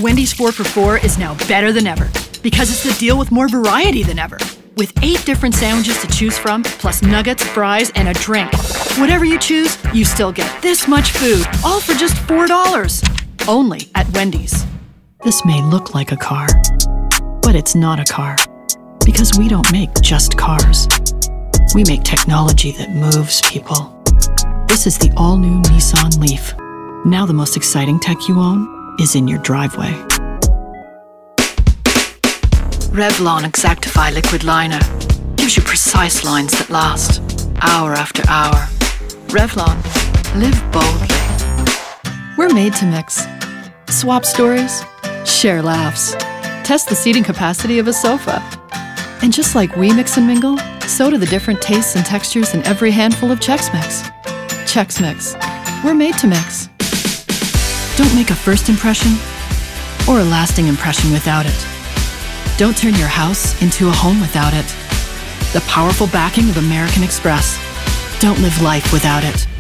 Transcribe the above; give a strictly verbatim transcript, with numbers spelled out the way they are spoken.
Wendy's four for four is now better than ever because it's the deal with more variety than ever. With eight different sandwiches to choose from, plus nuggets, fries, and a drink. Whatever you choose, you still get this much food, all for just four dollars. Only at Wendy's. This may look like a car, but it's not a car. Because we don't make just cars. We make technology that moves people. This is the all-new Nissan Leaf. Now the most exciting tech you own is in your driveway. Revlon Exactify Liquid Liner gives you precise lines that last, hour after hour. Revlon, live boldly. We're made to mix. Swap stories, share laughs, test the seating capacity of a sofa. And just like we mix and mingle, so do the different tastes and textures in every handful of Chex Mix. Chex Mix. We're made to mix. Don't make a first impression or a lasting impression without it. Don't turn your house into a home without it. The powerful backing of American Express. Don't live life without it.